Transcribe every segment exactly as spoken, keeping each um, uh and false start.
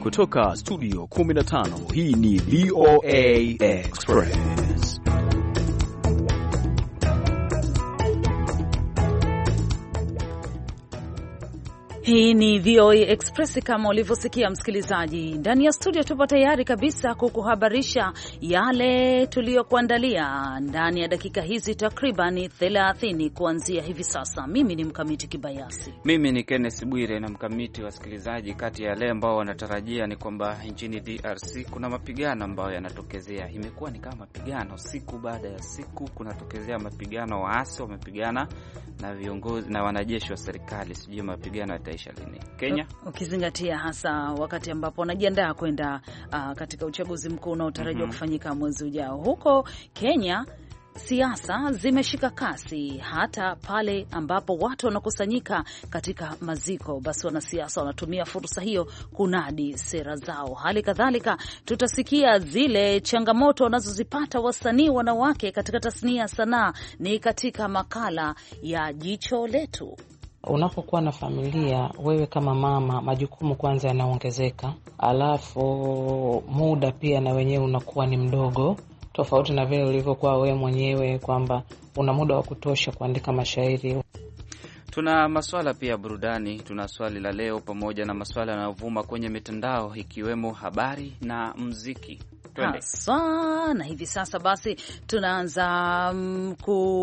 kutoka studio kumi na tano, hii ni V O A Express. Hii ni V O A Express. Kama ulivyosikia msikilizaji, ndani ya studio tupo tayari kabisa kukuhabarisha yale tuliyokuandalia ndani ya dakika hizi takriban thelathini kuanzia hivi sasa. Mimi ni Mkamiti Kibayasi. Mimi ni Kenneth Bwire na Mkamiti. Wasikilizaji, kati ya yale ambao wanatarajia ni kwamba nchini D R C kuna mapigano ambayo yanatokezea. Imekuwa ni kama mapigano siku baada ya siku, kunatokezea mapigano, waasi wamepigana na viongozi na wanajeshi wa serikali. Sijui mapigano yataisha lini Kenya, ukizingatia hasa wakati ambapo wanajiandaa kwenda uh, katika uchaguzi mkuu unaotarajiwa mm -hmm. kufanyika mwezi ujao. Huko Kenya siasa zimeshika kasi, hata pale ambapo watu wanakusanyika katika maziko, basi wanasiasa wanatumia fursa hiyo kunadi sera zao. Hali kadhalika tutasikia zile changamoto wanazozipata wasanii wanawake katika tasnia ya sanaa, ni katika makala ya Jicho Letu. Unapokuwa na familia, wewe kama mama, majukumu kwanza yanaongezeka, alafu muda pia na wenyewe unakuwa ni mdogo, tofauti na vile ulivyokuwa wewe mwenyewe kwamba una muda wa kutosha kuandika mashairi. Tuna masuala pia burudani, tuna swali la leo pamoja na masuala yanayovuma kwenye mitandao ikiwemo habari na muziki. Hasa, na hivi sasa basi tunaanza um,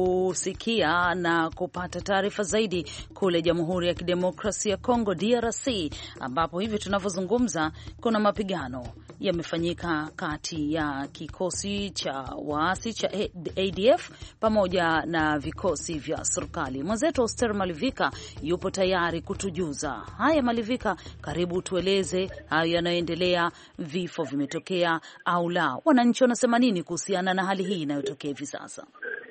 kusikia na kupata taarifa zaidi kule Jamhuri ya Kidemokrasia ya Kongo D R C, ambapo hivi tunavyozungumza kuna mapigano yamefanyika kati ya kikosi cha waasi cha A D F pamoja na vikosi vya serikali. Mwenzetu Oster Malivika yupo tayari kutujuza haya. Malivika, karibu tueleze hayo yanayoendelea, vifo vimetokea au la, wananchi wanasema nini kuhusiana na hali hii inayotokea hivi sasa?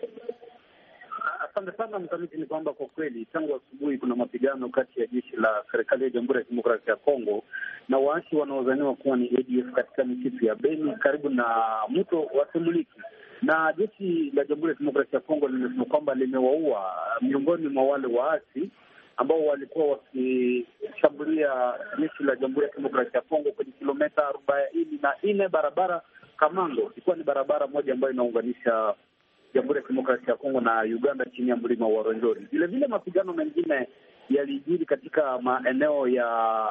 Asante sana Mkamiti. Ni kwamba kwa kweli tangu asubuhi kuna mapigano kati ya jeshi la serikali ya Jamhuri ya Kidemokrasia ya Kongo na waasi wanaodhaniwa kuwa ni A D F katika misitu ya Beni karibu na mto wa Semuliki, na jeshi la Jamhuri ya Kidemokrasia ya Kongo limesema kwamba limewaua miongoni mwa wale waasi ambao walikuwa wakishambulia jeshi la Jamhuri ya Kidemokrasia ya Kongo kwenye kilomita arobaini na nne barabara Kamango. Ilikuwa ni barabara moja ambayo inaunganisha Jamhuri ya Kidemokrasia ya Kongo na Uganda chini ya mlima wa Rwenzori. Vile vile mapigano mengine yalijiri katika maeneo ya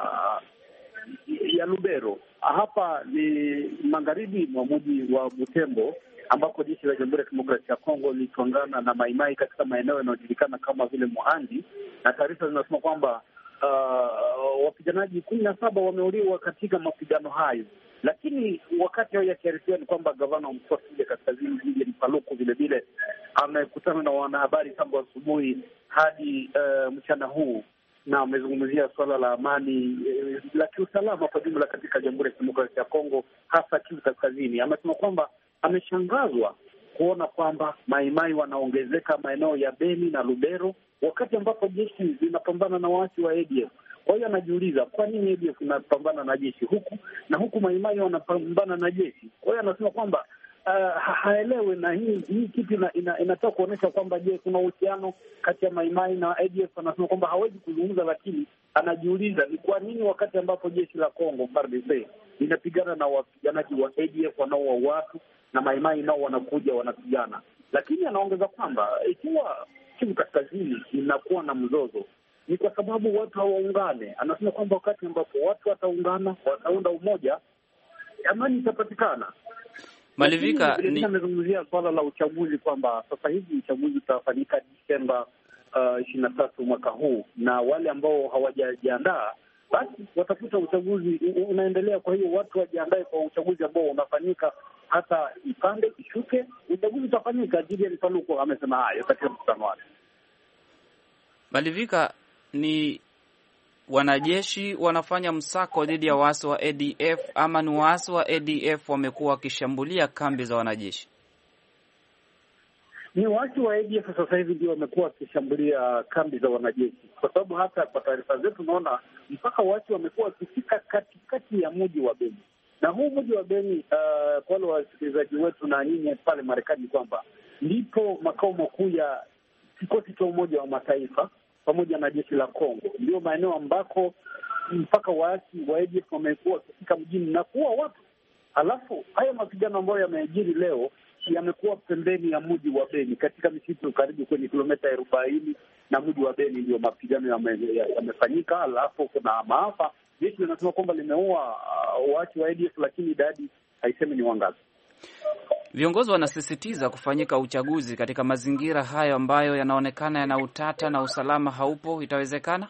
ya Lubero. Hapa ni magharibi mwa mji wa Butembo, ambako jeshi la Jamhuri ya Kidemokrasia ya Kongo lilitwangana na maimai katika maeneo yanayojulikana kama vile Muhandi, na taarifa zinasema kwamba uh, wapiganaji kumi na saba wameuliwa katika mapigano hayo. Lakini wakati hao yakiarifiwa ni kwamba gavana wa mkoa wa Kaskazini Julien Paluku vile vile amekutana na wanahabari tangu asubuhi hadi uh, mchana huu, na amezungumzia suala la amani eh, la kiusalama kwa jumla katika Jamhuri ya Kidemokrasia ya Kongo, hasa Kivu Kaskazini. Amesema kwamba ameshangazwa kuona kwamba maimai wanaongezeka maeneo ya Beni na Lubero wakati ambapo jeshi linapambana na waasi wa A D F. Kwa hiyo anajiuliza kwa nini A D F inapambana na jeshi huku na huku maimai wanapambana na jeshi. Kwa hiyo anasema kwamba uh, haelewe, na hii hii kitu ina, ina, inataka kuonyesha kwamba je, kuna uhusiano kati ya maimai na A D F. Anasema kwamba hawezi kuzungumza, lakini anajiuliza ni kwa nini wakati ambapo jeshi la Kongo F A R D C linapigana na wapiganaji wa A D F wanaoua watu na maimai nao wanakuja wanapigana. Lakini anaongeza kwamba ikiwa Kivu Kaskazini inakuwa na mzozo ni kwa sababu watu hawaungane. Anasema kwamba wakati ambapo watu wataungana, wataunda umoja, amani itapatikana. Malivika ni amezungumzia swala la uchaguzi kwamba sasa hivi uchaguzi utafanyika Disemba uh, ishirini na tatu mwaka huu, na wale ambao hawajajiandaa basi watafuta uchaguzi unaendelea. Kwa hiyo watu wajiandae kwa uchaguzi ambao unafanyika, hata ipande ishuke, uchaguzi utafanyika. Julien Paluku amesema hayo katika mkutano wake. Malivika, ni wanajeshi wanafanya msako dhidi ya waasi wa A D F ama ni waasi wa A D F wamekuwa wakishambulia kambi za wanajeshi? Ni waasi wa A D F sasa hivi ndio wamekuwa wakishambulia kambi za wanajeshi, kwa sababu hata kwa taarifa zetu tunaona mpaka waasi wamekuwa wakifika katikati ya mji wa Beni. Na huu mji wa Beni, uh, kwa wale wasikilizaji wetu na nyinyi pale Marekani, kwamba ndipo makao makuu ya kikosi cha Umoja wa Mataifa pamoja na jeshi la Kongo. Ndio maeneo ambako mpaka waasi wa A D F wamekuwa wakifika mjini na kuua watu. Alafu haya mapigano ambayo yameajiri leo yamekuwa pembeni ya mji wa Beni, katika misitu karibu kwenye kilomita arobaini na mji wa Beni ndio mapigano yamefanyika. Ya alafu kuna maafa. Jeshi linasema kwamba limeua uh, waasi wa A D F, lakini idadi haisemi ni wangapi. Viongozi wanasisitiza kufanyika uchaguzi katika mazingira hayo ambayo yanaonekana yana utata na usalama haupo. Itawezekana?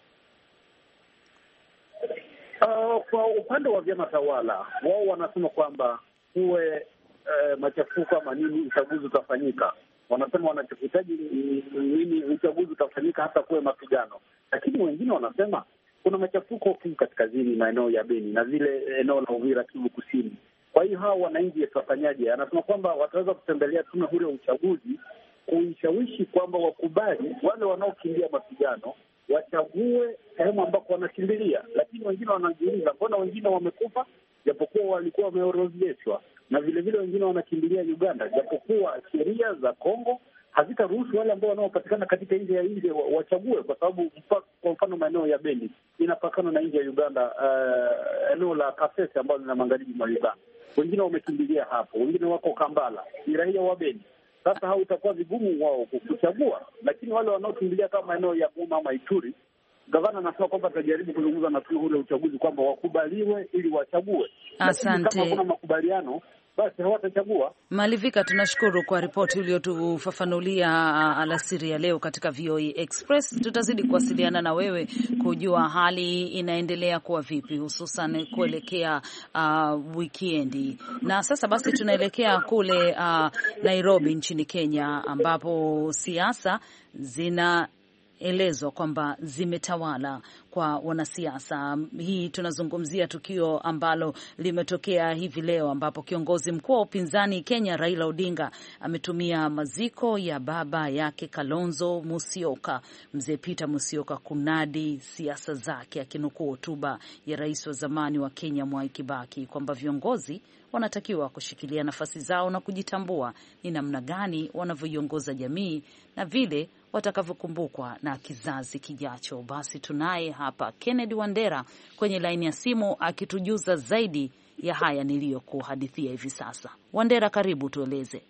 Uh, kwa upande wa vyama tawala, wao wanasema kwamba kuwe uh, machafuko ama nini, uchaguzi utafanyika. Wanasema wanachohitaji nini, uchaguzi utafanyika hata kuwe mapigano. Lakini wengine wanasema kuna machafuko Kivu Kaskazini, maeneo ya Beni na vile eneo la Uvira, Kivu Kusini. Kwa hiyo hao wananchi watafanyaje? Anasema kwamba wataweza kutembelea tume huru ya uchaguzi kuishawishi kwamba wakubali wale wanaokimbia mapigano wachague sehemu ambako wanakimbilia. Lakini wengine wanajiuliza, mbona wengine wamekufa japokuwa walikuwa wameorodheshwa, na vile vile wengine wanakimbilia Uganda japokuwa sheria za Kongo hazitaruhusu wale ambao wanaopatikana katika nje ya nje wachague, kwa sababu kwa mfano maeneo ya Beni inapakana na nje ya Uganda, uh, eneo la Kasese ambalo lina magharibi mwa Uganda. Wengine wamekimbilia hapo, wengine wako Kambala, ni raia wa Beni. Sasa hao itakuwa vigumu wao kuchagua, lakini wale wanaokimbilia kama maeneo ya Goma ama Ituri, gavana anasema kwamba atajaribu kuzungumza na tume huru ya uchaguzi kwamba wakubaliwe ili wachague. Asante. Kama kuna makubaliano basi hawatachagua. Malivika, tunashukuru kwa ripoti uliotufafanulia alasiri ya leo katika V O A Express. Tutazidi kuwasiliana na wewe kujua hali inaendelea kuwa vipi, hususan kuelekea uh, wikendi. Na sasa basi tunaelekea kule uh, Nairobi nchini Kenya, ambapo siasa zina elezwa kwamba zimetawala kwa wanasiasa. Hii tunazungumzia tukio ambalo limetokea hivi leo, ambapo kiongozi mkuu wa upinzani Kenya Raila Odinga ametumia maziko ya baba yake Kalonzo Musyoka, mzee Peter Musyoka, kunadi siasa zake, akinukuu hotuba ya rais wa zamani wa Kenya Mwai Kibaki kwamba viongozi wanatakiwa kushikilia nafasi zao na kujitambua ni namna gani wanavyoiongoza jamii na vile watakavyokumbukwa na kizazi kijacho. Basi tunaye hapa Kennedy Wandera kwenye laini ya simu akitujuza zaidi ya haya niliyokuhadithia hivi sasa. Wandera, karibu, tueleze.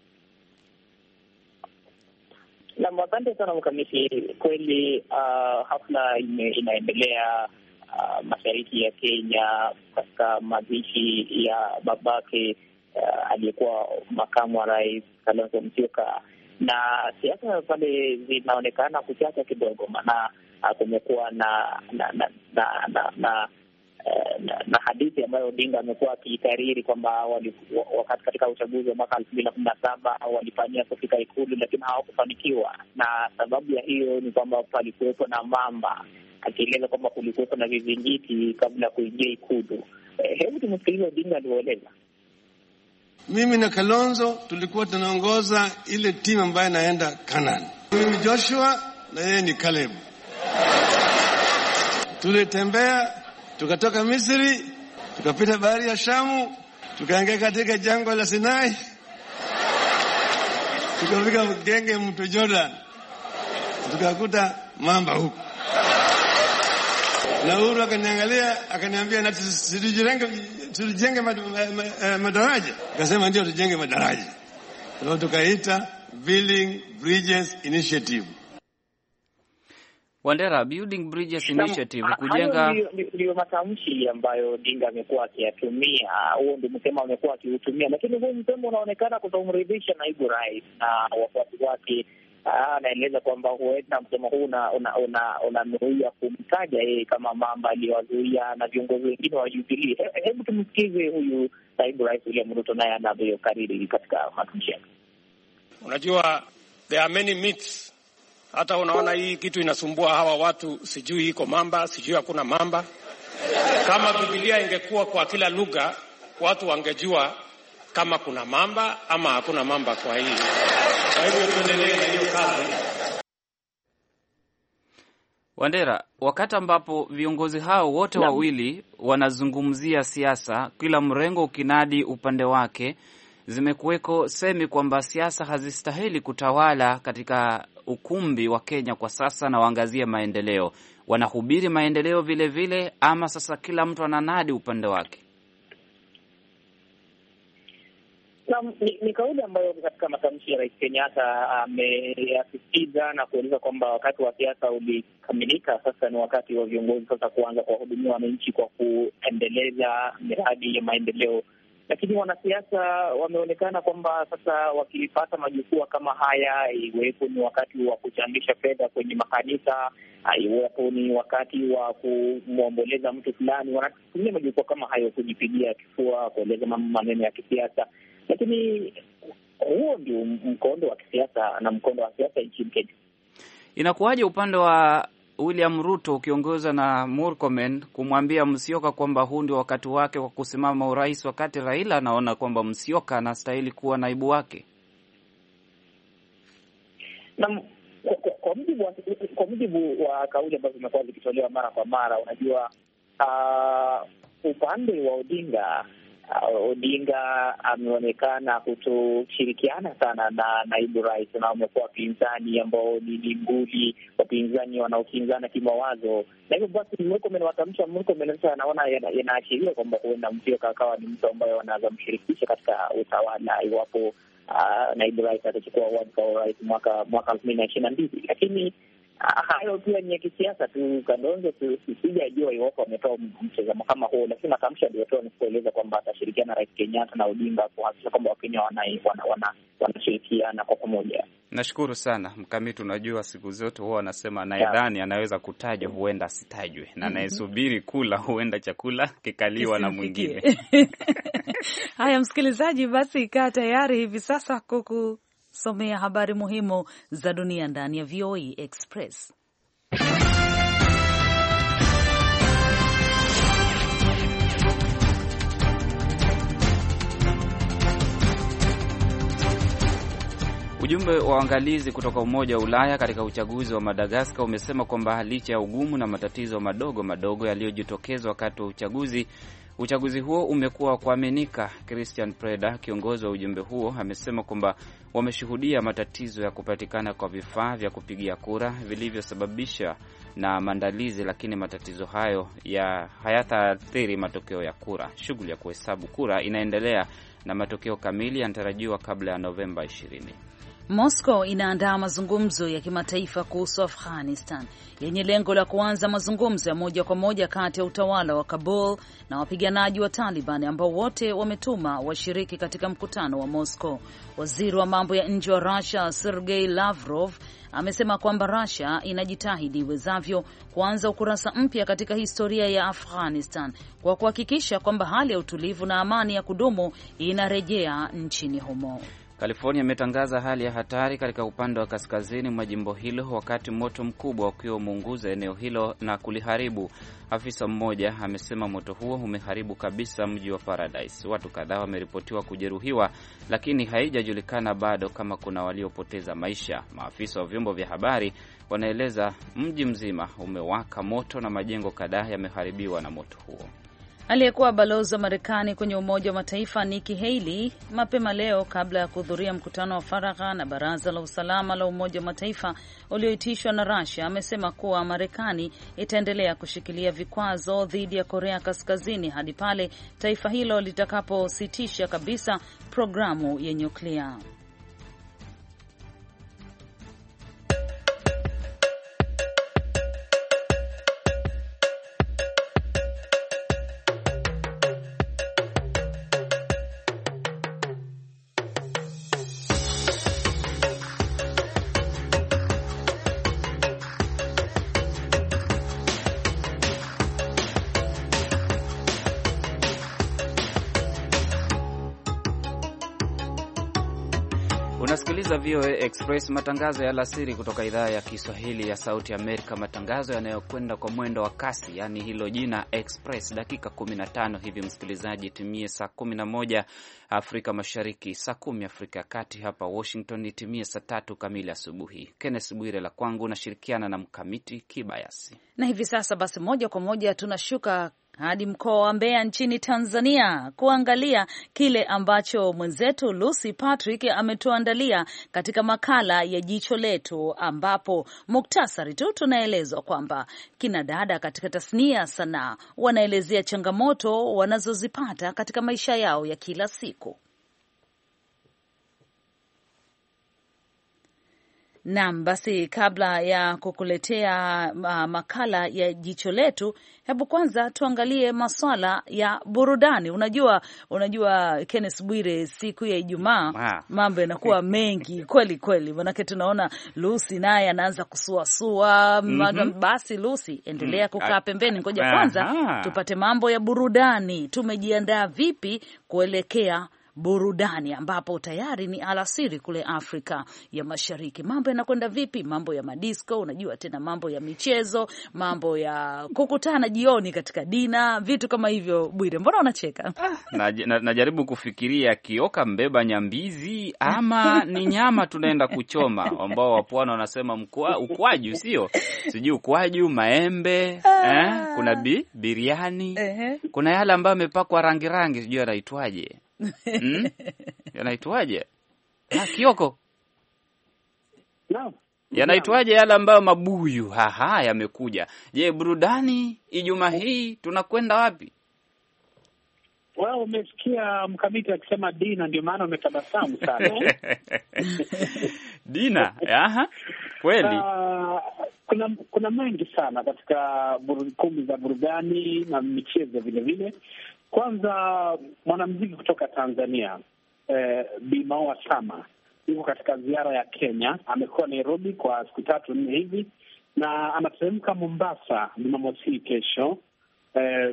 Na asante sana mkamiti. Kweli uh, hafla ime, inaendelea uh, mashariki ya Kenya katika mazishi ya babake uh, aliyekuwa makamu wa rais Kalonzo Musyoka, na siasa pale zinaonekana kuchacha kidogo, maana kumekuwa na na na na, na, na, na, na hadithi ambayo Odinga amekuwa akiikariri kwamba wakati katika uchaguzi wa mwaka elfu mbili na kumi na saba walifanyia kufika Ikulu lakini hawakufanikiwa, na sababu ya hiyo ni kwamba palikuwepo na mamba, akieleza kwamba kulikuwepo na vizingiti kabla ya kuingia Ikulu. Hebu tumsikilize Odinga alivyoeleza. Mimi na Kalonzo tulikuwa tunaongoza ile timu ambayo inaenda Canaan. Mimi Joshua na yeye ni Caleb. Tulitembea, tukatoka Misri, tukapita bahari ya Shamu, tukaingia katika jangwa la Sinai, tukafika genge mto Jordan, tukakuta mamba huko. Na Uhuru akaniangalia, akaniambia na tujenge tujenge madaraja. Akasema ndio tujenge madaraja. Ndio tukaita Building Bridges Initiative. Wandera, Building Bridges Initiative, kujenga ndio matamshi ambayo Odinga amekuwa akiyatumia. Huo ndio msemo amekuwa akiutumia, lakini huu msemo unaonekana kutomridhisha naibu rais na wafuasi wake. Anaeleza kwamba huenda msemo huu unanuia una, una, una kumtaja yeye kama mamba aliyowazuia na viongozi wengine wa Jubilee. He, hebu tumsikize huyu naibu rais William Ruto naye anavyokariri katika matamshi yake. Unajua, there are many myths. Hata unaona hii kitu inasumbua hawa watu, sijui iko mamba, sijui hakuna mamba. Kama Biblia ingekuwa kwa kila lugha, watu wangejua kama kuna mamba ama hakuna mamba kwa hii. Kwa hivyo tuendelee na hiyo kazi. Wandera, wakati ambapo viongozi hao wote na wawili wanazungumzia siasa, kila mrengo ukinadi upande wake, zimekuweko semi kwamba siasa hazistahili kutawala katika ukumbi wa Kenya kwa sasa na waangazie maendeleo, wanahubiri maendeleo vile vile, ama sasa kila mtu ananadi upande wake? Na, ni, ni kauli ambayo katika matamshi ya Rais Kenyatta ameyasisitiza na kueleza kwamba wakati wa siasa ulikamilika. Sasa ni wakati wa viongozi sasa kuanza kuwahudumia wananchi kwa kuendeleza miradi ya maendeleo. Lakini wanasiasa wameonekana kwamba sasa wakipata majukwaa kama haya, iwepo ni wakati wa kuchangisha fedha kwenye makanisa, iwepo ni wakati wa kumwomboleza mtu fulani, wanatumia majukwaa kama hayo kujipigia kifua, kueleza maneno ya kisiasa. Lakini huo ndio mkondo wa kisiasa na mkondo wa siasa nchini Kenya. Inakuwaje upande wa William Ruto ukiongoza na Murkomen kumwambia Musyoka kwamba huu ndio wakati wake wa kusimama urais, wakati Raila anaona kwamba Musyoka anastahili kuwa naibu wake? Na kwa, kwa mujibu wa kwa mujibu wa kauli ambazo zimekuwa zikitolewa mara kwa mara, unajua uh, upande wa Odinga Uh, Odinga ameonekana kutoshirikiana sana na naibu rais, na wamekuwa wapinzani ambao ni nguli, wapinzani wanaokinzana kimawazo, na hivyo basi Murkomen watamsha Murkomen sasa anaona yanaashiria kwamba huenda Musyoka akawa ni mtu ambaye wanaweza mshirikisha katika utawala iwapo uh, naibu rais atachukua wadhifa wa rais mwaka mwaka elfu mbili na ishirini na mbili. Lakini Uh, hayo pia ni ya kisiasa tu. Kalonzo sijajua iwapo ametoa mtazamo kama huo, lakini matamshi aliyotoa ni kueleza kwamba atashirikiana na Rais Kenyatta na Odinga kuhakikisha kwamba Wakenya wanashirikiana wana, wana kwa pamoja. Nashukuru sana Mkamiti. Unajua siku zote huwa wanasema anayedhani yeah, anaweza kutajwa huenda asitajwe, na anayesubiri kula huenda chakula kikaliwa na mwingine. Haya msikilizaji, basi kaa tayari hivi sasa kuku somea habari muhimu za dunia ndani ya V O A Express. Ujumbe wa waangalizi kutoka Umoja wa Ulaya katika uchaguzi wa Madagascar umesema kwamba licha ya ugumu na matatizo madogo madogo yaliyojitokeza wakati wa uchaguzi, uchaguzi huo umekuwa kuaminika. Christian Preda, kiongozi wa ujumbe huo, amesema kwamba wameshuhudia matatizo ya kupatikana kwa vifaa vya kupigia kura vilivyosababisha na maandalizi, lakini matatizo hayo ya hayataathiri matokeo ya kura. Shughuli ya kuhesabu kura inaendelea na matokeo kamili yanatarajiwa kabla ya Novemba ishirini. Moscow inaandaa mazungumzo ya kimataifa kuhusu Afghanistan yenye lengo la kuanza mazungumzo ya moja kwa moja kati ya utawala wa Kabul na wapiganaji wa Taliban ambao wote wametuma washiriki katika mkutano wa Moscow. Waziri wa mambo ya nje wa Russia Sergei Lavrov amesema kwamba Russia inajitahidi iwezavyo kuanza ukurasa mpya katika historia ya Afghanistan kwa kuhakikisha kwamba hali ya utulivu na amani ya kudumu inarejea nchini humo. California imetangaza hali ya hatari katika upande wa kaskazini mwa jimbo hilo wakati moto mkubwa ukiwa umeunguza eneo hilo na kuliharibu. Afisa mmoja amesema moto huo umeharibu kabisa mji wa Paradise. Watu kadhaa wameripotiwa kujeruhiwa, lakini haijajulikana bado kama kuna waliopoteza maisha. Maafisa wa vyombo vya habari wanaeleza mji mzima umewaka moto na majengo kadhaa yameharibiwa na moto huo. Aliyekuwa balozi wa Marekani kwenye Umoja wa Mataifa Nikki Haley mapema leo, kabla ya kuhudhuria mkutano wa faragha na Baraza la Usalama la Umoja wa Mataifa ulioitishwa na Russia, amesema kuwa Marekani itaendelea kushikilia vikwazo dhidi ya Korea Kaskazini hadi pale taifa hilo litakapositisha kabisa programu ya nyuklia. Unasikiliza V O A Express, matangazo ya alasiri kutoka idhaa ya Kiswahili ya Sauti Amerika, matangazo yanayokwenda kwa mwendo wa kasi, yani hilo jina Express. Dakika kumi na tano hivi msikilizaji, timie saa kumi na moja Afrika Mashariki, saa kumi Afrika ya Kati. Hapa Washington itimie saa tatu kamili asubuhi. Kenneth Bwire la kwangu, nashirikiana na Mkamiti Kibayasi. Na hivi sasa basi moja kwa moja tunashuka hadi mkoa wa Mbeya nchini Tanzania kuangalia kile ambacho mwenzetu Lucy Patrick ametuandalia katika makala ya Jicho Letu, ambapo muktasari tu tunaelezwa kwamba kina dada katika tasnia ya sanaa wanaelezea changamoto wanazozipata katika maisha yao ya kila siku. Naam, basi kabla ya kukuletea uh, makala ya Jicho Letu, hebu kwanza tuangalie masuala ya burudani. Unajua, unajua Kenneth Bwire, siku ya Ijumaa mambo yanakuwa mengi kweli kweli. Manake tunaona Lucy naye anaanza kusuasua. Mm-hmm. Basi Lucy, endelea kukaa pembeni, ngoja kwanza tupate mambo ya burudani. Tumejiandaa vipi kuelekea burudani ambapo tayari ni alasiri kule Afrika ya Mashariki? Mambo yanakwenda vipi? Mambo ya madisco, unajua tena mambo ya michezo, mambo ya kukutana jioni katika dina, vitu kama hivyo. Bwire, mbona unacheka? na, na, najaribu kufikiria kioka mbeba nyambizi ama ni nyama tunaenda kuchoma, ambao wapwani wanasema mkwa, ukwaju, sio? Sijui ukwaju, maembe, eh? Kuna bi, biriani, kuna yale ambayo yamepakwa rangi rangi, sijui yanaitwaje. Hmm? Yanaitwaje? Ah, kioko. No. Yanaitwaje yale ambayo mabuyu? Haha, yamekuja. Je, burudani Ijumaa hii tunakwenda wapi? Wewe well, umesikia mkamiti akisema dina, ndio maana umetabasamu sana. Dina, aha. Kweli. Uh, kuna kuna mengi sana katika kumbi za burudani na michezo vile vile. Kwanza mwanamuziki kutoka Tanzania eh, Bi Maua Sama yuko katika ziara ya Kenya. Amekuwa Nairobi kwa siku tatu nne hivi na anateremka Mombasa Jumamosi kesho. Eh,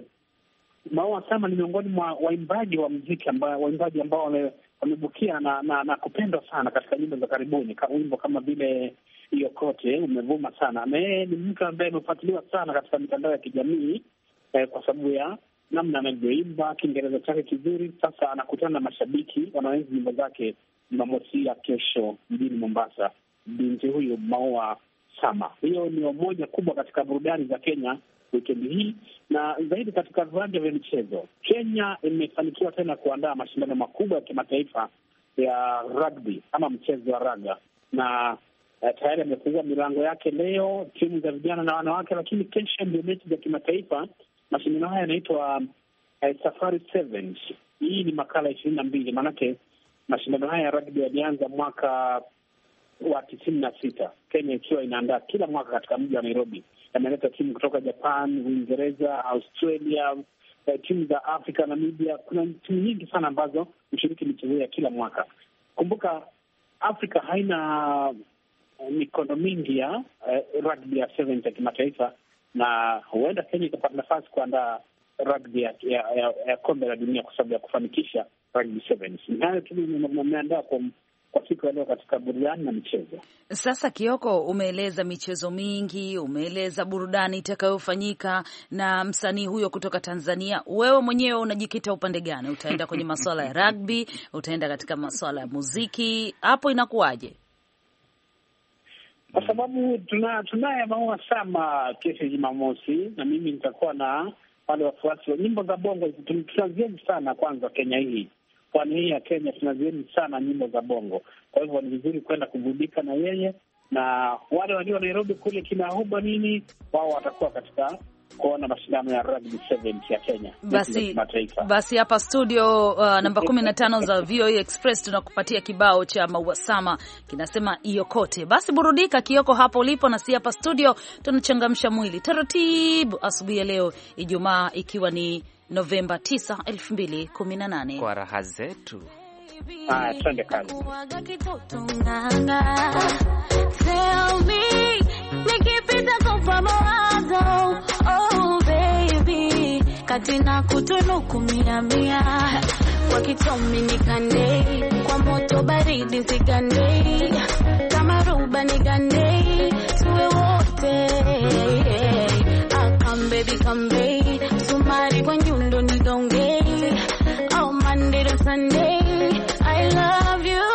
Maua Sama ni miongoni mwa waimbaji wa muziki ambao waimbaji ambao wamebukia na, na, na kupendwa sana katika nyimbo za karibuni. Kama wimbo kama vile hiyo kote umevuma sana. Na yeye ni mtu ambaye amefuatiliwa sana katika mitandao ya kijamii eh, kwa sababu ya namna anavyoimba, Kiingereza chake kizuri. Sasa anakutana na mashabiki wanaoenzi nyimbo zake Jumamosi ya kesho mjini Mombasa. Binti huyu Maua Sama, hiyo ni moja kubwa katika burudani za Kenya wikendi hii. Na zaidi katika viwanja vya michezo, Kenya imefanikiwa tena kuandaa mashindano makubwa ya kimataifa ya rugby ama mchezo wa raga, na uh, tayari amefungua milango yake leo, timu za vijana na wanawake. Lakini kesho ndio mechi za kimataifa. Mashindano haya yanaitwa uh, Safari Sevens. Hii ni makala ishirini na mbili, maanake mashindano haya ya rugby yalianza mwaka wa tisini na sita, Kenya ikiwa inaandaa kila mwaka katika mji wa Nairobi. Yameleta timu kutoka Japan, Uingereza, Australia, uh, timu za Afrika, Namibia. Kuna timu nyingi sana ambazo hushiriki michezo ya kila mwaka. Kumbuka Afrika haina uh, mikondo mingi ya uh, rugby ya sevens ya kimataifa, na huenda Kenya itapata nafasi kuandaa rugby ya, ya, ya, ya kombe la dunia kwa sababu ya kufanikisha rugby sevens. Nayo tu nimeandaa kwa kwa siku ya leo katika burudani na michezo. Sasa Kioko, umeeleza michezo mingi, umeeleza burudani itakayofanyika na msanii huyo kutoka Tanzania. Wewe mwenyewe unajikita upande gani? Utaenda kwenye masuala ya rugby, utaenda katika masuala ya muziki, hapo inakuwaje? Kwa sababu tuna tunaye Maua Sama kesho Jumamosi, na mimi nitakuwa na wale wafuasi wa nyimbo za bongo. Tunazieni sana kwanza Kenya hii, pwani hii ya Kenya tunazieni sana nyimbo za bongo. Kwa hivyo ni vizuri kwenda kuburudika na yeye, na wale walio Nairobi kule kina Huba nini, wao watakuwa katika kuona mashindano ya rugby sevens ya Kenya. Basi basi hapa studio uh, namba kumi na tano za V O A Express tunakupatia kibao cha Maua Sama kinasema Iyokote. Basi burudika Kioko hapo ulipo, na si hapa studio tunachangamsha mwili taratibu asubuhi ya leo Ijumaa, ikiwa ni Novemba tisa, elfu mbili kumi na nane. Kwa raha zetu. Ah, twende kazi. Tell me, nikipita kwa mawazo, oh baby, katina kutunuku mia mia, wakitomi nikande, kwa moto baridi zigande, kama ruba nigande, tuwe wote, ah, come baby, come baby, sumari kwa nyundo nidonge, oh Monday to Sunday, I love you.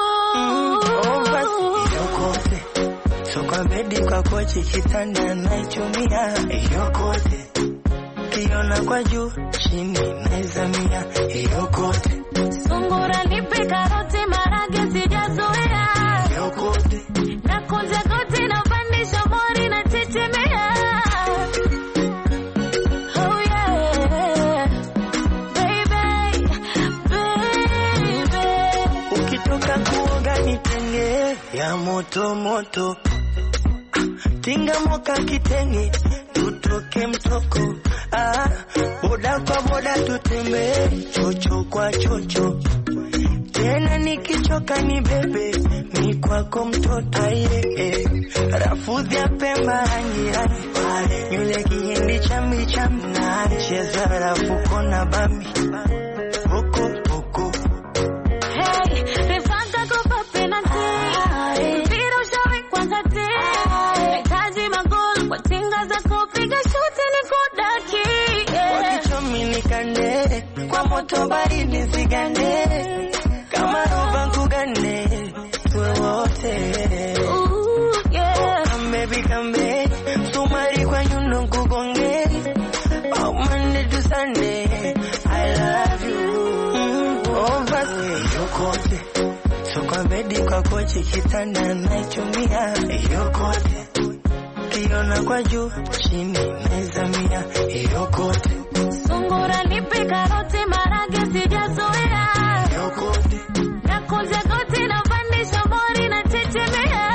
So kwa bedi kwa kochi kitanda naichumia Iyokote, kiona kwa juu chini naizamia hiyo kote. Sungura nipe karoti marage sijazoea hiyo kote. Na kunja kote na pandisha mori na tetemea. Oh yeah baby baby. Ukitoka kuoga nitenge ya moto moto, tinga moka kitenge tutoke mtoko. Ah, boda kwa boda tutembe chocho kwa chocho. Tena nikichoka ni bebe mi kwako mtoto. Aye rafudhi ya Pemba rangi rangi pale yule kihindi chambi chambi na cheza rafuko na bambi boko boko. Hey, nifanta kupa penalty Viro shawi kwanza te Nitaji magol kwa tinga za kupiga shuti ni kudaki. Wakichomi nikande kwa moto baridi zigande kama roba kugane tuwe wote. Ooh yeah. Come baby come baby sumari kwa nyundo kugonge. Oh Monday to Sunday I love you. Oh basi yokote so kwa bedi kwa kochi kitanda naichumia yokote. Kiona kwa juu chini naizamia yokote. Sungura nipe karoti marage sijazoea yokote. Na kunja kote na pandisha mori na tetemea.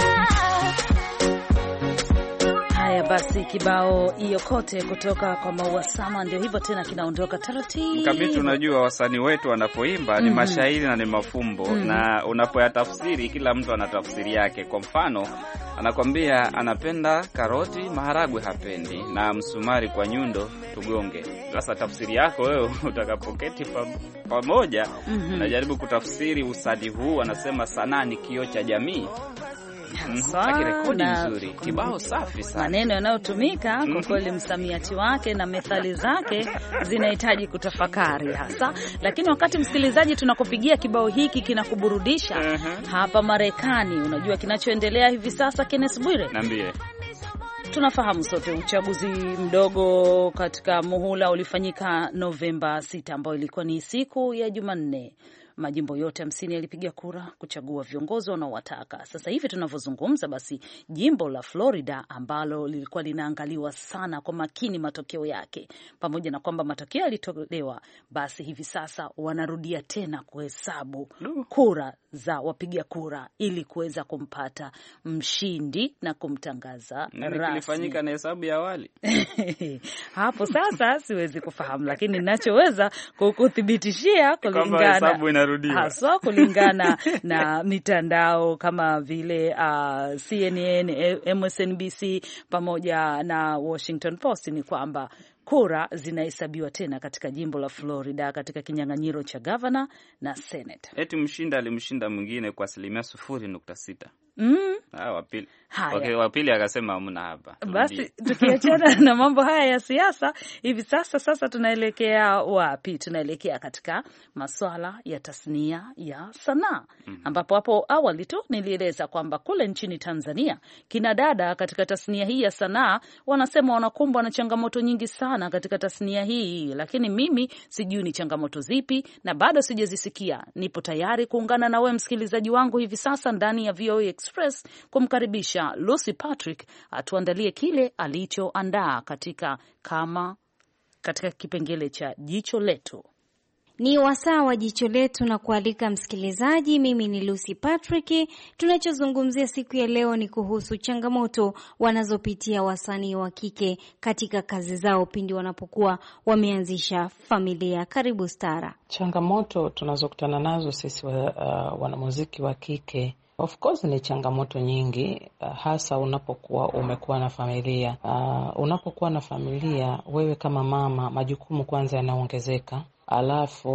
Haya basi, kibao hiyo kote kutoka kwa Maua Sama ndio hivyo tena kinaondoka taratibu. Kamiti, unajua wasanii wetu wanapoimba mm -hmm. ni mashairi na ni mafumbo mm -hmm. na unapoyatafsiri kila mtu ana tafsiri yake. Kwa mfano anakwambia anapenda karoti maharagwe hapendi na msumari kwa nyundo tugonge. Sasa tafsiri yako wewe utakapoketi pamoja pa mm -hmm. unajaribu kutafsiri usadi huu. Anasema sanaa ni kioo cha jamii. Lakini rekodi nzuri, kibao safi sana. Maneno yanayotumika kwa kweli, msamiati wake na methali zake zinahitaji kutafakari hasa. Lakini wakati msikilizaji tunakupigia kibao hiki kinakuburudisha uh -huh. hapa Marekani, unajua kinachoendelea hivi sasa, Kenneth Bwire? Niambie. Tunafahamu sote uchaguzi mdogo katika muhula ulifanyika Novemba sita, ambayo ilikuwa ni siku ya Jumanne. Majimbo yote hamsini yalipiga kura kuchagua viongozi wanaowataka. Sasa hivi tunavyozungumza, basi jimbo la Florida ambalo lilikuwa linaangaliwa sana kwa makini matokeo yake, pamoja na kwamba matokeo yalitolewa, basi hivi sasa wanarudia tena kuhesabu kura za wapiga kura ili kuweza kumpata mshindi na kumtangaza rasmi. Kilifanyika na hesabu ya awali. Hapo sasa siwezi kufahamu, lakini ninachoweza kukuthibitishia kulingana hasa kulingana na mitandao kama vile uh, C N N, M S N B C pamoja na Washington Post ni kwamba kura zinahesabiwa tena katika jimbo la Florida katika kinyang'anyiro cha governor na senate. Eti mshinda alimshinda mwingine kwa asilimia sufuri nukta sita. Mm. Ah, wapili. Okay, wapili akasema hamna hapa. Basi tukiachana na mambo haya ya siasa, hivi sasa sasa tunaelekea wapi? Tunaelekea katika masuala ya tasnia ya sanaa. Mm. Ambapo hapo awali tu nilieleza kwamba kule nchini Tanzania kina dada katika tasnia hii ya sanaa wanasema wanakumbwa na changamoto nyingi sana katika tasnia hii, lakini mimi sijui ni changamoto zipi na bado sijazisikia. Nipo tayari kuungana na wewe msikilizaji wangu hivi sasa ndani ya V O A Express kumkaribisha Lucy Patrick atuandalie kile alichoandaa katika kama katika kipengele cha jicho letu. Ni wasaa wa jicho letu na kualika msikilizaji. Mimi ni Lucy Patrick. Tunachozungumzia siku ya leo ni kuhusu changamoto wanazopitia wasanii wa kike katika kazi zao pindi wanapokuwa wameanzisha familia. Karibu Stara. Changamoto tunazokutana nazo sisi wa, uh, wanamuziki wa kike, of course ni changamoto nyingi, uh, hasa unapokuwa umekuwa na familia. Uh, unapokuwa na familia, wewe kama mama, majukumu kwanza yanaongezeka. Alafu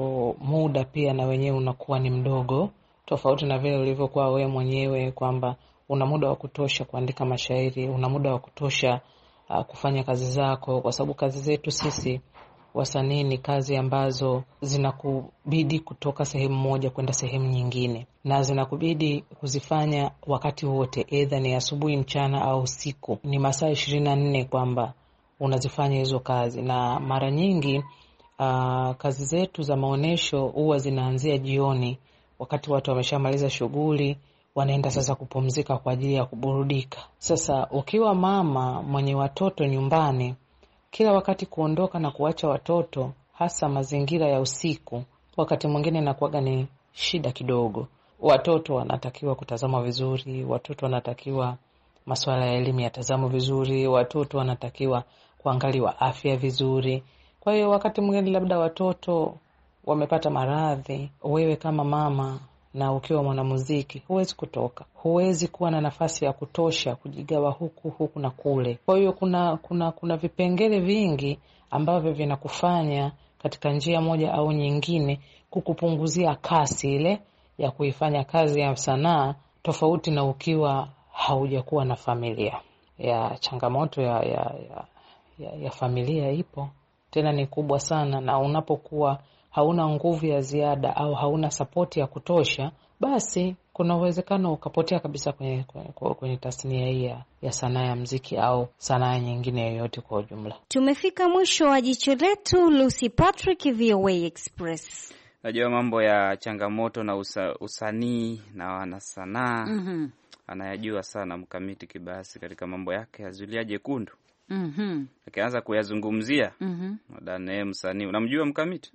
muda pia na wenyewe unakuwa ni mdogo, tofauti na vile ulivyokuwa wewe mwenyewe kwamba una muda wa kutosha kuandika mashairi, una muda wa kutosha uh, kufanya kazi zako, kwa sababu kazi zetu sisi wasanii ni kazi ambazo zinakubidi kutoka sehemu moja kwenda sehemu nyingine, na zinakubidi kuzifanya wakati wote, either ni asubuhi, mchana au usiku. Ni masaa ishirini na nne kwamba unazifanya hizo kazi. Na mara nyingi uh, kazi zetu za maonesho huwa zinaanzia jioni, wakati watu wameshamaliza shughuli, wanaenda sasa kupumzika kwa ajili ya kuburudika. Sasa ukiwa mama mwenye watoto nyumbani, kila wakati kuondoka na kuacha watoto, hasa mazingira ya usiku, wakati mwingine inakuwa ni shida kidogo. Watoto wanatakiwa kutazama vizuri, watoto wanatakiwa masuala ya elimu yatazamwe vizuri, watoto wanatakiwa kuangaliwa afya vizuri. Kwa hiyo wakati mwingine labda watoto wamepata maradhi, wewe kama mama na ukiwa mwanamuziki huwezi kutoka, huwezi kuwa na nafasi ya kutosha kujigawa huku huku na kule. Kwa hiyo kuna kuna kuna vipengele vingi ambavyo vinakufanya katika njia moja au nyingine kukupunguzia kasi ile ya kuifanya kazi ya sanaa, tofauti na ukiwa haujakuwa na familia. Ya changamoto ya ya, ya ya ya familia ipo, tena ni kubwa sana, na unapokuwa hauna nguvu ya ziada au hauna support ya kutosha, basi kuna uwezekano ukapotea kabisa kwenye kwenye, kwenye tasnia hii ya, ya sanaa ya muziki au sanaa nyingine yoyote kwa ujumla. Tumefika mwisho wa jicho letu. Lucy Patrick, V O A Express. Najua mambo ya changamoto na usa, usanii na wanasanaa Mhm. anayajua sana Mkamiti Kibayasi katika mambo yake ya Zulia Jekundu. Mhm. Akianza kuyazungumzia, Mhm. Dane msanii, unamjua Mkamiti?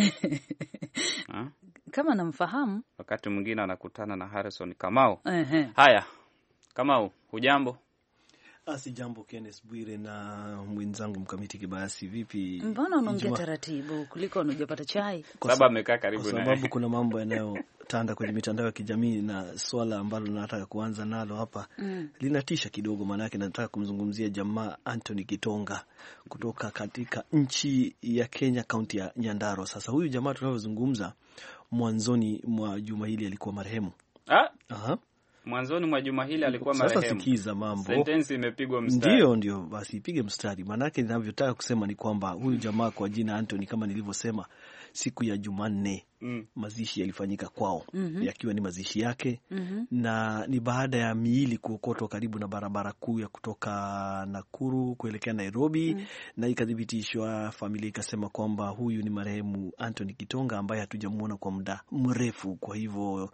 Kama namfahamu. Wakati mwingine anakutana na Harrison Kamau. Ehe. Haya. Kamau, hujambo? Asi jambo Kenneth Bwire na mwenzangu Mkamiti Kibayasi, vipi? Mbona unaongea taratibu kuliko unajapata chai? Kwa sababu amekaa karibu naye. Kwa sababu kuna mambo yanayotanda kwenye mitandao ya kijamii, na swala ambalo nataka kuanza nalo hapa mm. linatisha kidogo, maana yake nataka kumzungumzia jamaa Anthony Gitonga kutoka katika nchi ya Kenya, kaunti ya Nyandarua. Sasa huyu jamaa tunavyozungumza, mwanzoni mwa juma hili alikuwa marehemu. Ah? Aha. Mwanzoni mwa juma hili alikuwa marehemu. Sasa sikiza mambo. Sentence imepigwa mstari. Ndio ndio basi ipige mstari. Maana yake ninavyotaka kusema ni kwamba huyu jamaa kwa jina Anthony, kama nilivyosema, siku ya Jumanne mm. mazishi yalifanyika kwao, mm-hmm. yakiwa ni mazishi yake, mm-hmm. na ni baada ya miili kuokotwa karibu na barabara kuu ya kutoka Nakuru kuelekea Nairobi, mm. na ikadhibitishwa, familia ikasema kwamba huyu ni marehemu Anthony Gitonga ambaye hatujamuona kwa muda mrefu. Kwa hivyo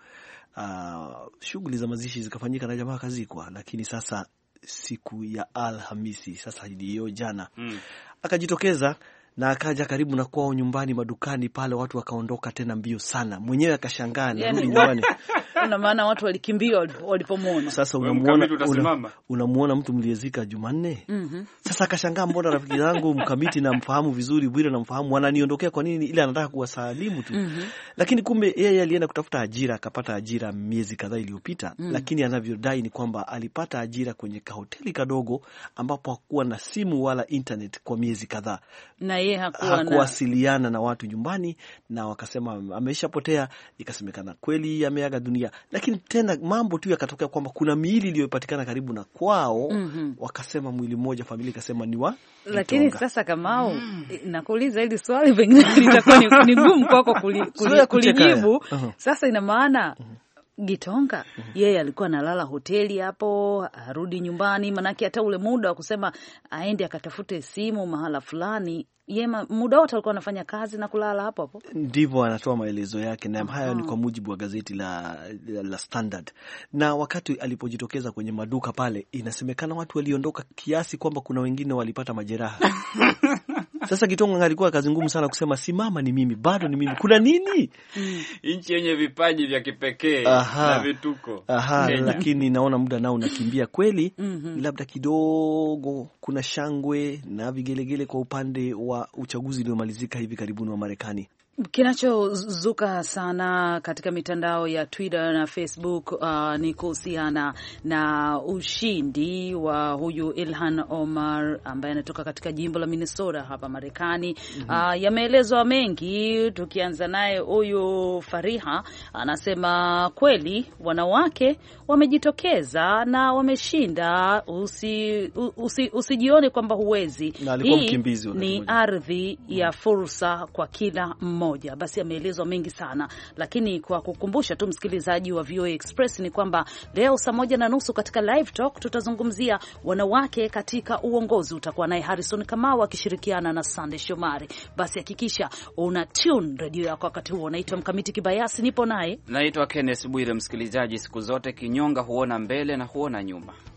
Uh, shughuli za mazishi zikafanyika na jamaa kazikwa, lakini sasa siku ya Alhamisi, sasa hiyo jana, mm. akajitokeza na akaja karibu na kwao nyumbani, madukani pale, watu wakaondoka tena mbio sana. Mwenyewe akashangaa na rudi nyumbani. Una maana watu walikimbia walipomuona. Sasa unamuona una, unamuona mtu mliezika Jumanne. Mm-hmm. Sasa akashangaa, mbona rafiki zangu Mkamiti na mfahamu vizuri, Bwire na mfahamu, wananiondokea kwa nini? Ile anataka kuwasalimu tu. Mm-hmm. Lakini kumbe yeye alienda kutafuta ajira, akapata ajira miezi kadhaa iliyopita. Mm. Lakini anavyodai ni kwamba alipata ajira kwenye kahoteli kadogo ambapo hakuwa na simu wala internet kwa miezi kadhaa. Na yeye hakuwa hakuwasiliana na... na watu nyumbani, na wakasema ameshapotea. Ikasemekana kweli ameaga dunia. Lakini tena mambo tu yakatokea kwamba kuna miili iliyopatikana karibu na kwao. Mm-hmm. Wakasema mwili mmoja, familia ikasema ni wa Lakini Gitonga. Sasa Kamau, mm. nakuuliza hili swali pengine litakuwa ni ngumu kwako kulijibu. Kuli, uh-huh. Sasa ina maana uh-huh. Gitonga uh-huh. yeye alikuwa analala hoteli hapo, arudi nyumbani, manake hata ule muda wa kusema aende akatafute simu mahala fulani, yema muda wote alikuwa anafanya kazi na kulala hapo hapo. Ndivyo anatoa maelezo yake, na haya ni kwa mujibu wa gazeti la, la, la Standard. Na wakati alipojitokeza kwenye maduka pale, inasemekana watu waliondoka kiasi kwamba kuna wengine walipata majeraha. Sasa Gitonga alikuwa kazi ngumu sana kusema simama ni mimi, bado ni mimi. Kuna nini? Nchi yenye vipaji vya kipekee na vituko. Aha, lakini naona muda nao unakimbia kweli. Mm-hmm. Labda kidogo kuna shangwe na vigelegele kwa upande wa uchaguzi uliomalizika hivi karibuni wa Marekani. Kinachozuka sana katika mitandao ya Twitter na Facebook uh, ni kuhusiana na ushindi wa huyu Ilhan Omar ambaye anatoka katika jimbo la Minnesota hapa Marekani. Mm-hmm. Uh, yameelezwa mengi, tukianza naye huyu Fariha anasema kweli wanawake wamejitokeza na wameshinda, usi, usi, usijione kwamba huwezi. Hii ni ardhi ya fursa kwa kila mmoja. moja. Basi ameelezwa mengi sana, lakini kwa kukumbusha tu msikilizaji wa V O A Express ni kwamba leo saa moja na nusu katika Live Talk tutazungumzia wanawake katika uongozi. Utakuwa naye Harrison Kamau akishirikiana na Sunday Shomari. Basi hakikisha una tune radio yako wakati huo. Naitwa Mkamiti Kibayasi, nipo naye naitwa Kenneth Bwire. Msikilizaji, siku zote kinyonga huona mbele na huona nyuma.